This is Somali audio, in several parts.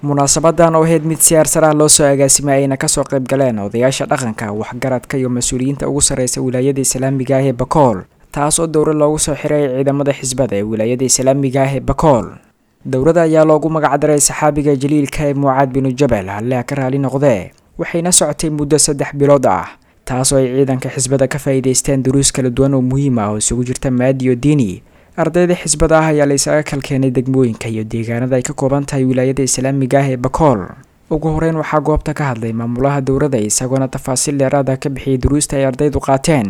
munaasabadan oo ahayd mid siyaar loo soo agaasimay ayna ka soo qayb galeen odayaasha dhaqanka waxgaradka iyo mas'uuliyiinta ugu sareysa wilaayada Islaamiga ah ee Bakool taas oo dowlad loogu soo xiray ciidamada xisbada ee wilaayada Islaamiga ah ee Bakool dowladda ayaa loogu magac daray saxaabiga jaliilka ee Mucaad bin Jabal Allah ka raali noqday waxayna socotay muddo 3 bilood ah taas oo ay ciidanka xisbada ka faa'iideysteen duruus kala duwan oo muhiim ah oo isugu jirta maadi iyo diini ardayda xisbada ah ayaa la isaga kalkeenay degmooyinka iyo deegaanada ay ka kooban tahay wilaayada Islaamiga ah ee Bakool ugu horeyn waxaa goobta ka hadlay maamulaha dowladda isagoo tafaasiil dheeraad ah ka bixiyay duruusta ay ardaydu qaateen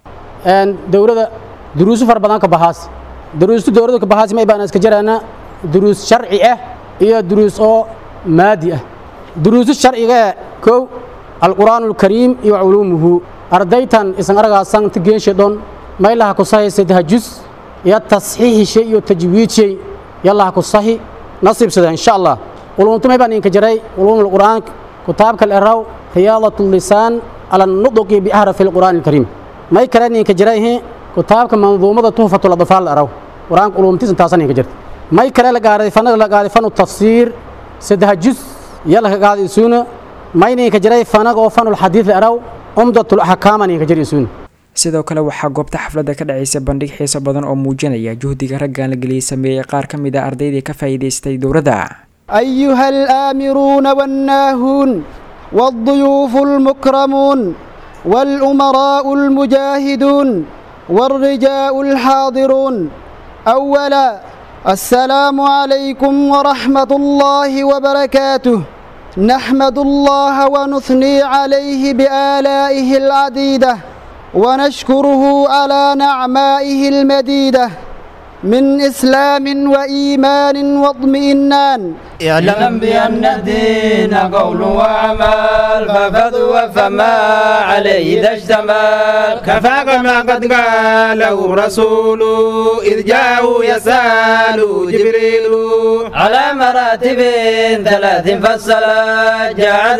dowladda duruus far badan ka baxaas duruusta dowladda ka baxaas ma baan iska jaraana duruus sharci ah iyo duruus oo maadi ah duruus sharciga koow al-Qur'aanul Kariim iyo culuumuhu ardaytan isan aragaasan tigeeshadon maylaha ku sahaysay tahajjus يا تصحيح شيء وتجويد شيء يلا هكو صحيح نصيب سده إن شاء الله ولو أنتم يبان إنك جري علوم القرآن كتابك الإراو رياضة اللسان على النطق بأحرف القرآن الكريم ما يكرني إنك جريه كتابك منظومة تحفة الأطفال الإراو قرآن علوم تيسن تاسن إنك جري ما يكره لقاري فن التفسير سده جزء يلا قاعد يسونه ما إنك جري فن وفن الحديث الإراو أمضة الأحكام إنك جري يسونه sidoo kale waxaa goobta xafladda ka dhacaysa bandhig xiiso badan oo muujinaya juhdiga raggan la geliyay sameeyay qaar ka mid ah ardayda ka faa'iideystay dowladda أيها الآمرون والناهون والضيوف المكرمون والأمراء المجاهدون والرجاء الحاضرون أولا السلام عليكم ورحمة الله وبركاته نحمد الله ونثني عليه بآلائه العديدة ونشكره على نعمائه المديدة من إسلام وإيمان واطمئنان اعلم بأن الدين قول وعمل ففضوا فما عليه ذا اشتمل كفاك ما قد قاله رسول إذ جاءوا يسأل جبريل على مراتب 3 فصلا جعل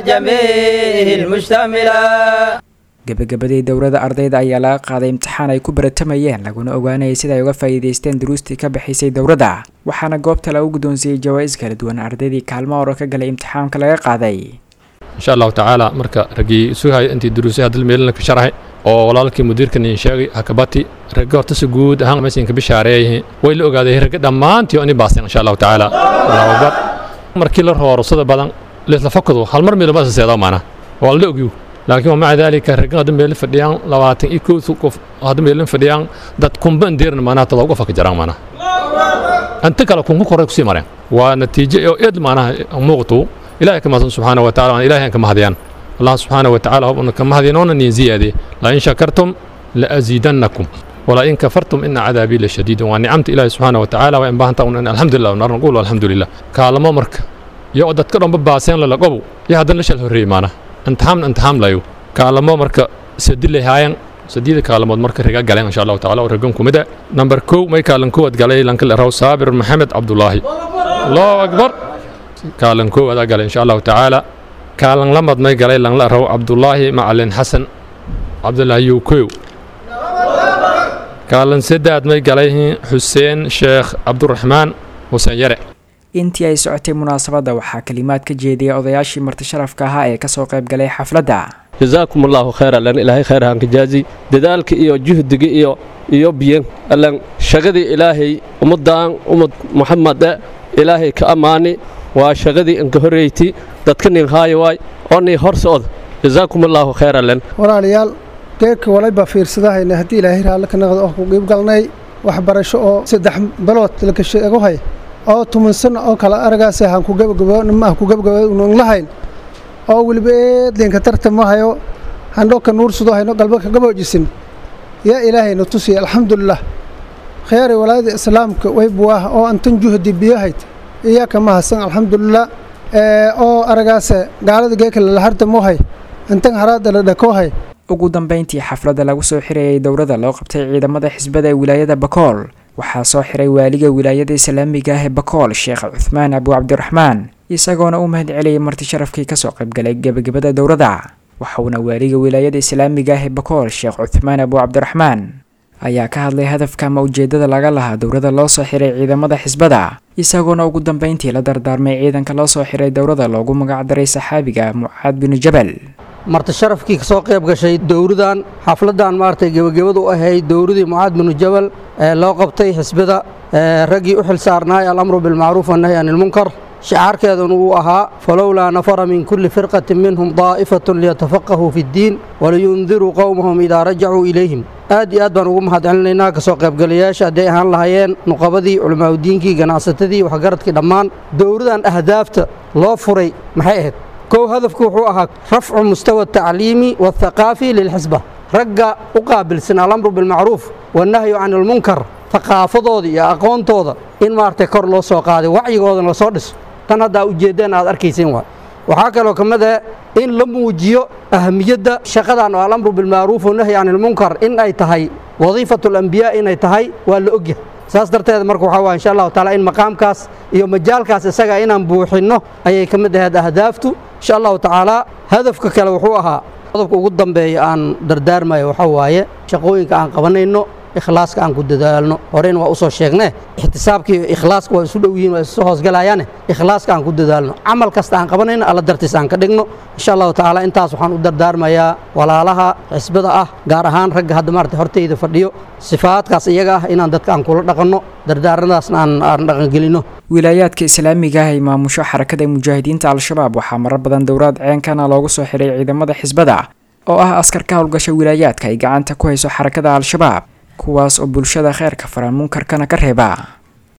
جميع المشتملة gabagabadii dowladda ardayda ayaa laga qaaday imtixaan ay ku baratamayeen laguna ogaanayay sida ay uga faa'iideysteen duruustii ka bixisay dowladda waxaana goobta lagu guddoonsiiyay jawaa'is kala duwan ardaydii kaalmo hore ka galay imtixaanka laga qaaday insha Allah ta'ala marka ragii suuhay intii duruusaha dal meelna ka sharaxay oo walaalkii mudiirkan in sheegay hakabati ragga horta si guud ahaan meeshan ka bishaareeyay way la ogaaday ragga dhamaantii oo in baasan insha Allah ta'ala markii la roorosada badan la fakado hal mar meel ma saseedo maana waa la ogiyo لكن ومع ذلك الرجال دم يلف فديان لواتن يكوث كف هذا يلف فديان دت كومبن ديرن معنا تلاقوا فك جرام معنا أنت كلا كونكو كورك سي مرة ونتيجة يد معنا موقتو إلهي كما سبحانه وتعالى إلهي كما هذيان الله سبحانه وتعالى هو كما هذينون نزيادة لئن شكرتم لأزيدنكم ولئن كفرتم إن عذابي لشديد ونعمت إلهي سبحانه وتعالى وإن بهنتون الحمد لله ونقول الحمد لله كلام مرك يقعد تكرم بباسين للقبو يهدن لش الهري معنا انتحام لايو كالمو مركا سديل هاين سديد كالمود مركا رجع قالين إن شاء الله تعالى ورجعكم كمدة نمبر كو ما يكالن كو قالي لانكل راو صابر محمد عبد الله الله أكبر كالن كو هذا قال إن شاء الله تعالى كالن لمد ما قالي لان راو عبد الله معلن حسن عبد الله يوكو كالن سداد ما قالي حسين شيخ عبد الرحمن حسين يرع intii ay socotay munaasabada waxaa kalimaad ka jeediyay odayaashii marti sharafka ahaa ee ka soo qayb galay xafladda جزاكم الله خيرا لان الهي خيرها كجازي ددالك iyo juhdiga iyo biyan allan shaqadii ilaahay ummadaan Muhammad ilaahay ka amaani waa shaqadii in ka horeeytay dadkan in haay way oo horsod جزاكم الله خيرا لان walaalayaal geedka walayba fiirsadahayna hadii ilaahay raali ka noqdo oo ku qeyb galnay wax barasho oo 3 bilood la ka sheego hay oo tumansan oo kala aragaasay aan ku gabagabo lahayn oo waliba idinka tartamahayo hando ka nuursado hayno qalbka gaboojisin ya ilaahay nu tusi alxamdulillah khayr walaad islaamka way buah oo antan juhdi biyahayd iya kama hasan alxamdulillah oo aragaasay gaalada geeka la hartamahay antan haraada la dhakohay ugu dambeyntii xafladda lagu soo xirayay dowladda loo qabtay ciidamada xisbada ee wilaayada Bakool waxaa soo xiray waaliga wilaayada Islaamiga ah ee Bakool Sheekh Uthman Abu Abdurrahman isagoona u mahad celiyay marti sharafkii ka soo qayb galay gabagabada dowladda waxauna waaliga wilaayada Islaamiga ah ee Bakool Sheekh Uthman Abu Abdurrahman ayaa ka hadlay hadafka ama ujeedada laga lahaa dowladda loo soo xiray ciidamada xisbada isagoona ugu dambeyntii la dardaarmay ciidanka loo soo xiray dowrada loogu magacdaray saxaabiga Mucaad bin Jabal. marti sharafkii ka soo qayb gashay dowradan xafladan maartay gabagabadu u ahayd dowradii Mucaad bin Jabal ee loo qabtay xisbada ragii u xil saarnaa al-amru bil ma'ruf wa nahyi anil munkar شعاركيدنا uu ahaa falawla nafara min kulli firqatin minhum daa'ifatun liyatafaqahu fi ad-din wa liyunziru qawmahum idha raja'u ilayhim aad iyo aad baan ugu mahadcelinaynaa ka soo qaybgalayaasha haday ahaan lahayeen nuqabadii culimada diinkii ganacsatadii wax garadkii dhammaan dowradan ahdaafta loo furay maxay ahayd koow hadafku wuxuu ahaa rafcu mustawa at-ta'liimi wath-thaqaafi lil-hisba ragga u qaabilsan al-amru bil ma'ruf wa nahyi 'anil munkar thaqaafadooda iyo aqoontooda in maartay kor loo soo qaaday wacyigoodana la soo dhiso tan hadda ujeedeen aad arkayseen waxa kale oo kamid ah in la muujiyo ahamiyada shaqadan oo al-amru bil ma'ruf wa nahyi 'anil munkar in ay tahay wadiifatul anbiya in ay tahay waa la ogyahay saas darteed marka waxa waa insha Allah taala in maqaamkaas iyo majaalkaas isaga inaan buuxino ayay kamid ahayd ahdaaftu insha Allah taala hadafka kale wuxuu ahaa qodobka ugu dambeeya aan dardaarmayo waxa waaye shaqooyinka aan qabanayno ikhlaaska aan ku dadaalno horeen waa u soo sheegnay ihtisaabkii ikhlaaska waa isu dhow yihiin waa isu hoos galayaan ikhlaaska aan ku dadaalno amal kasta aan qabanayno alla dartiis aan ka dhigno insha Allah taala intaas waxaan u dardaarmayaa walaalaha xisbada ah gaar ahaan ragga hadda maartay horteyda fadhiyo sifaadkaas iyaga ah inaan dadka aan kula dhaqanno dardaarnadaasna aan dhaqan gelino wilaayadka islaamiga ah ee maamusho xarakada mujaahidiinta al-shabaab waxaa marar badan dowrad ceenkana loogu soo xiray ciidamada xisbada oo ah askar ka howlgasha wilaayadka ay gacanta ku hayso xarakada al-shabaab kuwaas oo bulshada khayrka faran munkarkana ka reeba